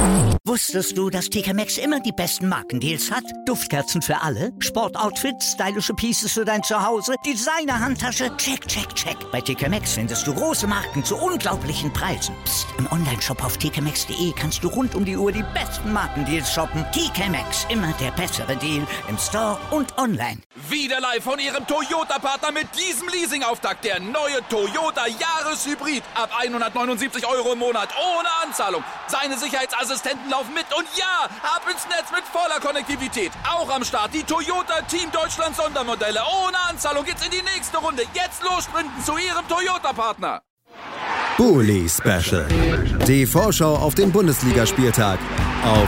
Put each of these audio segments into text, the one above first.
Wusstest du, dass TK Maxx immer die besten Markendeals hat? Duftkerzen für alle, Sportoutfits, stylische Pieces für dein Zuhause, Designer-Handtasche, check, check, check. Bei TK Maxx findest du große Marken zu unglaublichen Preisen. Psst. Im Onlineshop auf tkmaxx.de kannst du rund um die Uhr die besten Markendeals shoppen. TK Maxx, immer der bessere Deal im Store und online. Wieder live von Ihrem Toyota-Partner mit diesem Leasing-Auftakt. Der neue Toyota Jahreshybrid. Ab 179 € im Monat. Ohne Anzahlung. Seine Sicherheitsassistenten laufen mit. Und ja, ab ins Netz mit voller Konnektivität. Auch am Start die Toyota Team Deutschland Sondermodelle. Ohne Anzahlung geht's in die nächste Runde. Jetzt los sprinten zu Ihrem Toyota-Partner. Bully Special. Die Vorschau auf den Bundesligaspieltag auf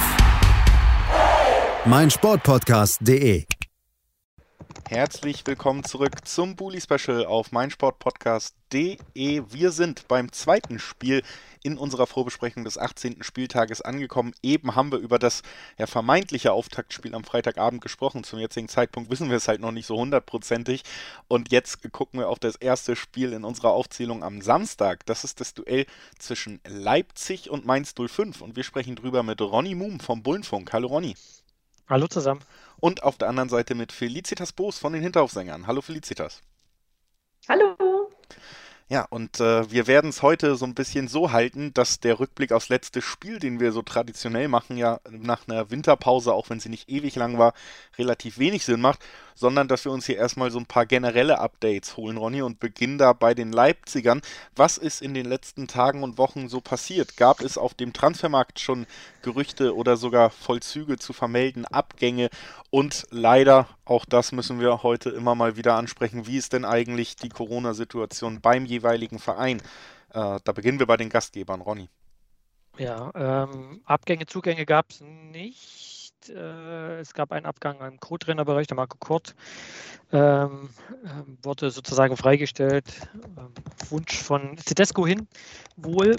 meinsportpodcast.de. Herzlich willkommen zurück zum Bully Special auf meinsportpodcast.de. Wir sind beim zweiten Spiel in unserer Vorbesprechung des 18. Spieltages angekommen. Eben haben wir über das vermeintliche Auftaktspiel am Freitagabend gesprochen. Zum jetzigen Zeitpunkt wissen wir es halt noch nicht so hundertprozentig. Und jetzt gucken wir auf das erste Spiel in unserer Aufzählung am Samstag. Das ist das Duell zwischen Leipzig und Mainz 05. Und wir sprechen drüber mit Ronny Muhm vom Bullenfunk. Hallo Ronny. Hallo zusammen. Und auf der anderen Seite mit Felicitas Boos von den Hinterhofsängern. Hallo Felicitas. Hallo. Ja, und wir werden es heute so ein bisschen so halten, dass der Rückblick aufs letzte Spiel, den wir so traditionell machen, ja nach einer Winterpause, auch wenn sie nicht ewig lang war, relativ wenig Sinn macht, sondern dass wir uns hier erstmal so ein paar generelle Updates holen, Ronny, und beginnen da bei den Leipzigern. Was ist in den letzten Tagen und Wochen so passiert? Gab es auf dem Transfermarkt schon Gerüchte oder sogar Vollzüge zu vermelden, Abgänge? Und leider, auch das müssen wir heute immer mal wieder ansprechen, wie ist denn eigentlich die Corona-Situation beim jeweiligen Verein? Da beginnen wir bei den Gastgebern, Ronny. Ja, Abgänge, Zugänge gab es nicht. Es gab einen Abgang im Co-Trainerbereich, der Marco Kurt wurde sozusagen freigestellt. Wunsch von Tedesco hin, wohl.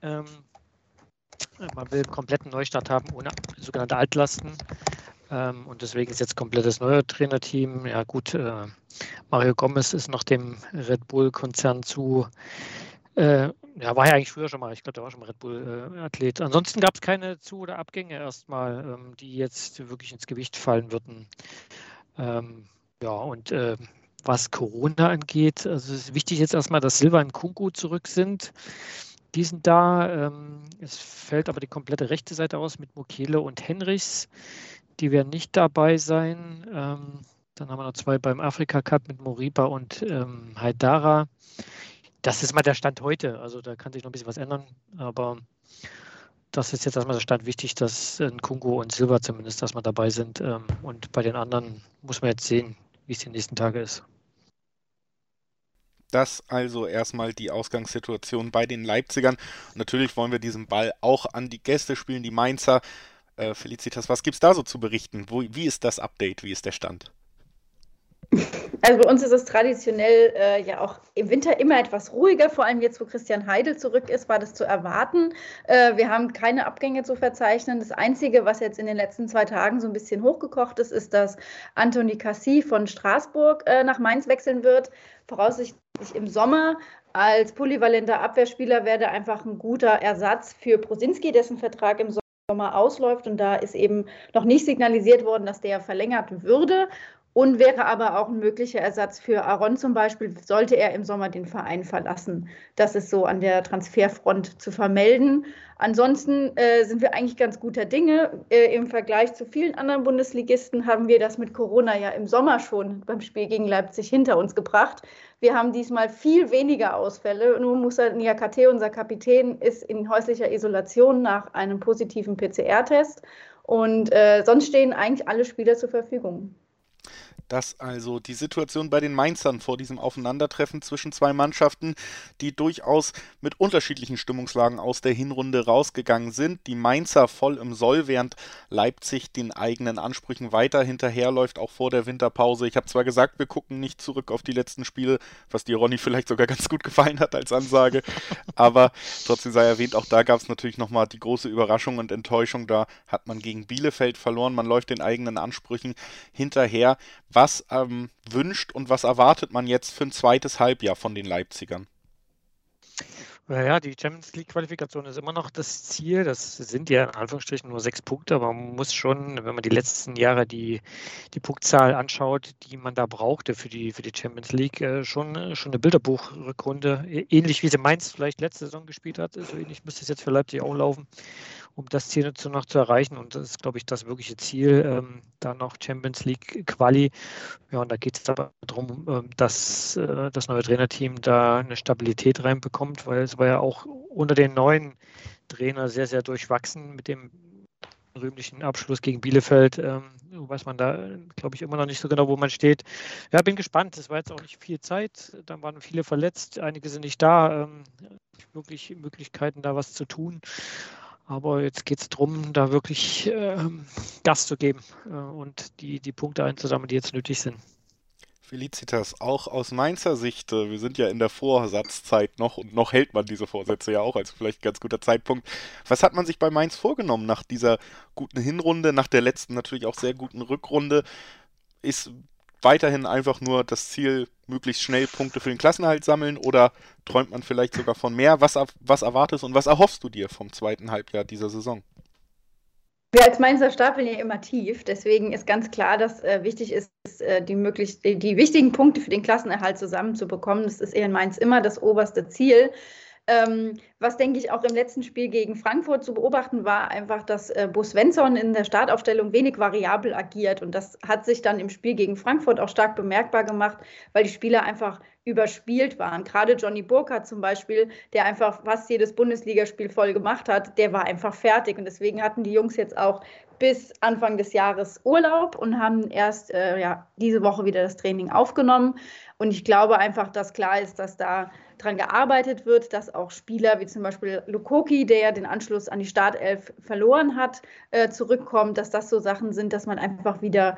Man will einen kompletten Neustart haben, ohne sogenannte Altlasten. Und deswegen ist jetzt komplettes neues Trainerteam. Ja gut, Mario Gomez ist nach dem Red Bull-Konzern zu... war ja eigentlich früher schon mal, ich glaube, der war schon mal Red Bull-Athlet. Ansonsten gab es keine Zu- oder Abgänge erstmal, die jetzt wirklich ins Gewicht fallen würden. Was Corona angeht, also es ist wichtig jetzt erstmal, dass Silva und Nkunku zurück sind. Die sind da. Es fällt aber die komplette rechte Seite aus mit Mukiele und Henrichs. Die werden nicht dabei sein. Dann haben wir noch zwei beim Afrika Cup mit Moriba und Haidara. Das ist mal der Stand heute. Also da kann sich noch ein bisschen was ändern. Aber das ist jetzt erstmal der Stand wichtig, dass Nkunku und Silva zumindest erstmal dabei sind. Und bei den anderen muss man jetzt sehen, wie es die nächsten Tage ist. Das also erstmal die Ausgangssituation bei den Leipzigern. Und natürlich wollen wir diesen Ball auch an die Gäste spielen, die Mainzer. Felicitas, was gibt es da so zu berichten? Wie ist das Update? Wie ist der Stand? Also bei uns ist es traditionell ja auch im Winter immer etwas ruhiger, vor allem jetzt, wo Christian Heidel zurück ist, war das zu erwarten. Wir haben keine Abgänge zu verzeichnen. Das Einzige, was jetzt in den letzten 2 Tagen so ein bisschen hochgekocht ist, ist, dass Anthony Cassis von Straßburg nach Mainz wechseln wird, voraussichtlich im Sommer. Als polyvalenter Abwehrspieler wäre er einfach ein guter Ersatz für Brosinski, dessen Vertrag im Sommer ausläuft. Und da ist eben noch nicht signalisiert worden, dass der verlängert würde. Und wäre aber auch ein möglicher Ersatz für Aaron zum Beispiel, sollte er im Sommer den Verein verlassen. Das ist so an der Transferfront zu vermelden. Ansonsten sind wir eigentlich ganz guter Dinge. Im Vergleich zu vielen anderen Bundesligisten haben wir das mit Corona ja im Sommer schon beim Spiel gegen Leipzig hinter uns gebracht. Wir haben diesmal viel weniger Ausfälle. Nur Moussa Niakate, unser Kapitän, ist in häuslicher Isolation nach einem positiven PCR-Test. Und sonst stehen eigentlich alle Spieler zur Verfügung. Das also die Situation bei den Mainzern vor diesem Aufeinandertreffen zwischen zwei Mannschaften, die durchaus mit unterschiedlichen Stimmungslagen aus der Hinrunde rausgegangen sind. Die Mainzer voll im Soll, während Leipzig den eigenen Ansprüchen weiter hinterherläuft, auch vor der Winterpause. Ich habe zwar gesagt, wir gucken nicht zurück auf die letzten Spiele, was dir, Ronny, vielleicht sogar ganz gut gefallen hat als Ansage, aber trotzdem sei erwähnt, auch da gab es natürlich nochmal die große Überraschung und Enttäuschung. Da hat man gegen Bielefeld verloren, man läuft den eigenen Ansprüchen hinterher. Was wünscht und was erwartet man jetzt für ein zweites Halbjahr von den Leipzigern? Naja, die Champions League-Qualifikation ist immer noch das Ziel. Das sind ja in Anführungsstrichen nur 6 Punkte, aber man muss schon, wenn man die letzten Jahre die Punktzahl anschaut, die man da brauchte für die Champions League, schon eine Bilderbuchrückrunde, ähnlich wie sie Mainz vielleicht letzte Saison gespielt hat. So ähnlich müsste es jetzt für Leipzig auch laufen, um das Ziel noch zu erreichen. Und das ist, glaube ich, das wirkliche Ziel, da noch Champions League Quali. Ja, und da geht es aber darum, dass das neue Trainerteam da eine Stabilität reinbekommt, weil es war ja auch unter den neuen Trainer sehr, sehr durchwachsen mit dem rühmlichen Abschluss gegen Bielefeld. Weiß man da, glaube ich, immer noch nicht so genau, wo man steht. Ja, bin gespannt. Es war jetzt auch nicht viel Zeit. Dann waren viele verletzt. Einige sind nicht da. Wirklich Möglichkeiten, da was zu tun. Aber jetzt geht es darum, da wirklich Gas zu geben und die Punkte einzusammeln, die jetzt nötig sind. Felicitas, auch aus Mainzer Sicht, wir sind ja in der Vorsatzzeit noch und noch hält man diese Vorsätze ja auch, also vielleicht ein ganz guter Zeitpunkt. Was hat man sich bei Mainz vorgenommen nach dieser guten Hinrunde, nach der letzten natürlich auch sehr guten Rückrunde? Ist weiterhin einfach nur das Ziel, möglichst schnell Punkte für den Klassenerhalt sammeln oder träumt man vielleicht sogar von mehr? Was erwartest und was erhoffst du dir vom zweiten Halbjahr dieser Saison? Wir als Mainzer stapeln ja immer tief, deswegen ist ganz klar, dass wichtig ist, die wichtigen Punkte für den Klassenerhalt zusammenzubekommen. Das ist in Mainz immer das oberste Ziel. Was, denke ich, auch im letzten Spiel gegen Frankfurt zu beobachten war, einfach, dass Bo Svensson in der Startaufstellung wenig variabel agiert. Und das hat sich dann im Spiel gegen Frankfurt auch stark bemerkbar gemacht, weil die Spieler einfach überspielt waren. Gerade Johnny Burkhardt zum Beispiel, der einfach fast jedes Bundesligaspiel voll gemacht hat, der war einfach fertig. Und deswegen hatten die Jungs jetzt auch bis Anfang des Jahres Urlaub und haben erst diese Woche wieder das Training aufgenommen. Und ich glaube einfach, dass klar ist, dass da dran gearbeitet wird, dass auch Spieler wie zum Beispiel Lukoki, der ja den Anschluss an die Startelf verloren hat, zurückkommt, dass das so Sachen sind, dass man einfach wieder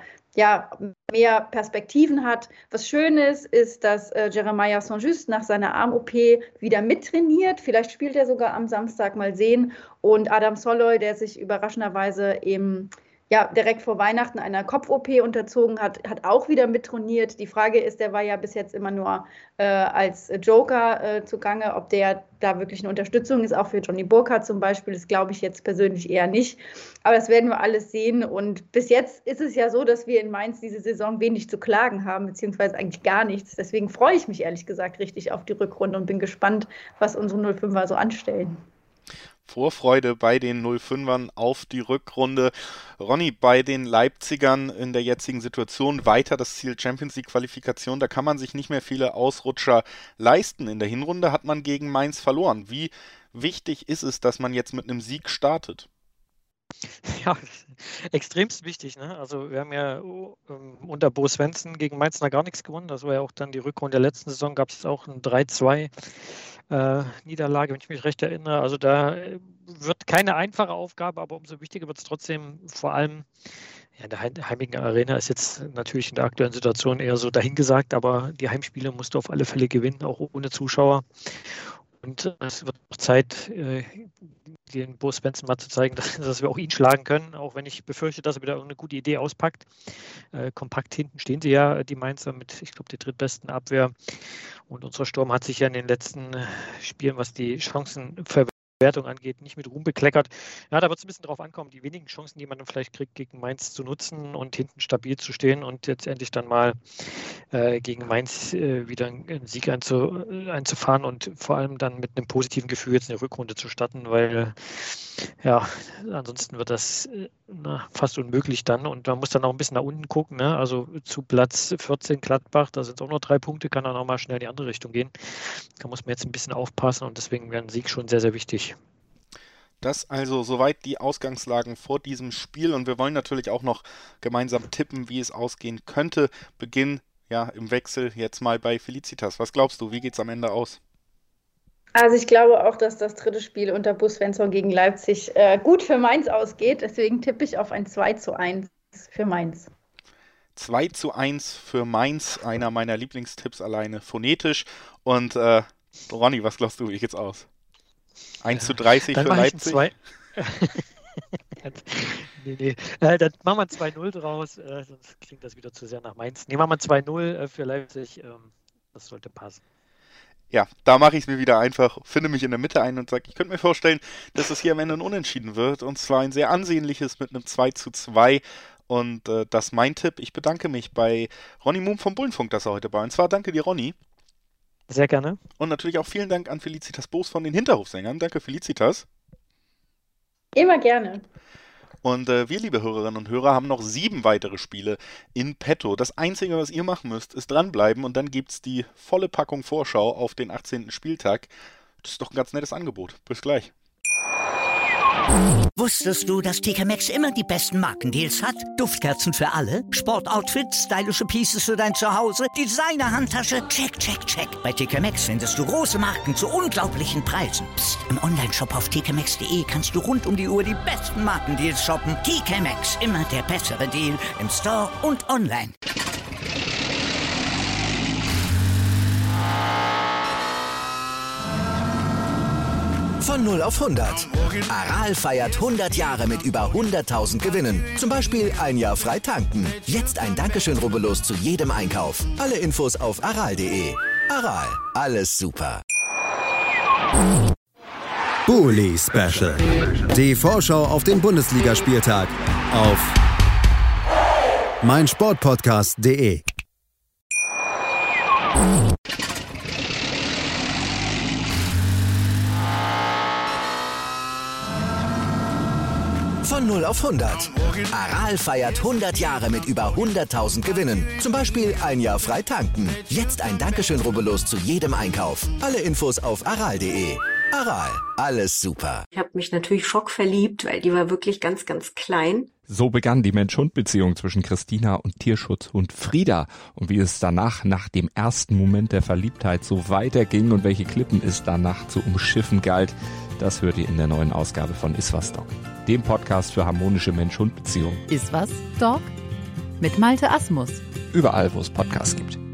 mehr Perspektiven hat. Was schön ist, dass Jeremiah Saint-Just nach seiner Arm-OP wieder mittrainiert. Vielleicht spielt er sogar am Samstag, mal sehen. Und Adam Soloy, der sich überraschenderweise direkt vor Weihnachten einer Kopf-OP unterzogen hat, hat auch wieder mittrainiert. Die Frage ist, der war ja bis jetzt immer nur als Joker zugange, ob der da wirklich eine Unterstützung ist, auch für Johnny Burkhardt zum Beispiel, das glaube ich jetzt persönlich eher nicht. Aber das werden wir alles sehen und bis jetzt ist es ja so, dass wir in Mainz diese Saison wenig zu klagen haben, beziehungsweise eigentlich gar nichts. Deswegen freue ich mich ehrlich gesagt richtig auf die Rückrunde und bin gespannt, was unsere 05er so anstellen. Vorfreude bei den 05ern auf die Rückrunde. Ronny, bei den Leipzigern in der jetzigen Situation weiter das Ziel Champions League Qualifikation. Da kann man sich nicht mehr viele Ausrutscher leisten. In der Hinrunde hat man gegen Mainz verloren. Wie wichtig ist es, dass man jetzt mit einem Sieg startet? Ja, extremst wichtig. Ne? Also wir haben ja unter Bo Svensson gegen Mainz noch gar nichts gewonnen. Das war ja auch dann die Rückrunde der letzten Saison, gab es auch ein 3-2 Niederlage, wenn ich mich recht erinnere. Also da wird keine einfache Aufgabe, aber umso wichtiger wird es trotzdem, vor allem in der heimigen Arena ist jetzt natürlich in der aktuellen Situation eher so dahingesagt, aber die Heimspiele musst du auf alle Fälle gewinnen, auch ohne Zuschauer. Und es wird noch Zeit, den Bo Svensson mal zu zeigen, dass wir auch ihn schlagen können, auch wenn ich befürchte, dass er wieder irgendeine gute Idee auspackt. Kompakt hinten stehen sie ja, die Mainzer, mit, ich glaube, der drittbesten Abwehr. Und unser Sturm hat sich ja in den letzten Spielen, was die Chancenverwertung angeht, nicht mit Ruhm bekleckert. Ja, da wird es ein bisschen drauf ankommen, die wenigen Chancen, die man dann vielleicht kriegt, gegen Mainz zu nutzen und hinten stabil zu stehen und jetzt endlich dann mal gegen Mainz wieder einen Sieg einzufahren und vor allem dann mit einem positiven Gefühl jetzt eine Rückrunde zu starten, weil ansonsten wird das fast unmöglich dann und man muss dann auch ein bisschen nach unten gucken, ne? Also zu Platz 14 Gladbach, da sind es auch noch 3 Punkte, kann dann auch mal schnell in die andere Richtung gehen. Da muss man jetzt ein bisschen aufpassen und deswegen wäre ein Sieg schon sehr, sehr wichtig. Das also soweit die Ausgangslagen vor diesem Spiel und wir wollen natürlich auch noch gemeinsam tippen, wie es ausgehen könnte. Beginn im Wechsel jetzt mal bei Felicitas. Was glaubst du, wie geht es am Ende aus? Also ich glaube auch, dass das dritte Spiel unter Bo Svensson gegen Leipzig gut für Mainz ausgeht. Deswegen tippe ich auf ein 2-1 für Mainz. 2-1 für Mainz, einer meiner Lieblingstipps alleine phonetisch. Und Ronny, was glaubst du, wie geht's aus? 1:30 für Leipzig? Nee. Dann machen wir 2-0 draus, sonst klingt das wieder zu sehr nach Mainz. Nee, machen wir 2-0 für Leipzig, das sollte passen. Ja, da mache ich es mir wieder einfach, finde mich in der Mitte ein und sage, ich könnte mir vorstellen, dass es hier am Ende ein Unentschieden wird. Und zwar ein sehr ansehnliches mit einem 2:2. Und das ist mein Tipp. Ich bedanke mich bei Ronny Muhm vom Bullenfunk, dass er heute bei uns war. Danke dir, Ronny. Sehr gerne. Und natürlich auch vielen Dank an Felicitas Boos von den Hinterhofsängern. Danke, Felicitas. Immer gerne. Und wir, liebe Hörerinnen und Hörer, haben noch 7 weitere Spiele in petto. Das Einzige, was ihr machen müsst, ist dranbleiben und dann gibt es die volle Packung Vorschau auf den 18. Spieltag. Das ist doch ein ganz nettes Angebot. Bis gleich. Wusstest du, dass TK Maxx immer die besten Markendeals hat? Duftkerzen für alle, Sportoutfits, stylische Pieces für dein Zuhause, Designer-Handtasche, check, check, check. Bei TK Maxx findest du große Marken zu unglaublichen Preisen. Psst. Im Onlineshop auf tkmaxx.de kannst du rund um die Uhr die besten Markendeals shoppen. TK Maxx, immer der bessere Deal im Store und online. Von 0 auf 100. Aral feiert 100 Jahre mit über 100.000 Gewinnen. Zum Beispiel ein Jahr frei tanken. Jetzt ein Dankeschön, rubbellos zu jedem Einkauf. Alle Infos auf aral.de. Aral, alles super. Bully Special. Die Vorschau auf den Bundesligaspieltag auf meinsportpodcast.de. Von 0 auf 100. Aral feiert 100 Jahre mit über 100.000 Gewinnen. Zum Beispiel ein Jahr frei tanken. Jetzt ein Dankeschön, rubbellos zu jedem Einkauf. Alle Infos auf aral.de. Aral, alles super. Ich habe mich natürlich schockverliebt, weil die war wirklich ganz, ganz klein. So begann die Mensch-Hund-Beziehung zwischen Christina und Tierschutzhund Frieda. Und wie es danach, nach dem ersten Moment der Verliebtheit, so weiterging und welche Klippen es danach zu umschiffen galt, das hört ihr in der neuen Ausgabe von Iswas Dog, dem Podcast für harmonische Mensch-Hund-Beziehungen. Iswas Dog? Mit Malte Asmus. Überall, wo es Podcasts gibt.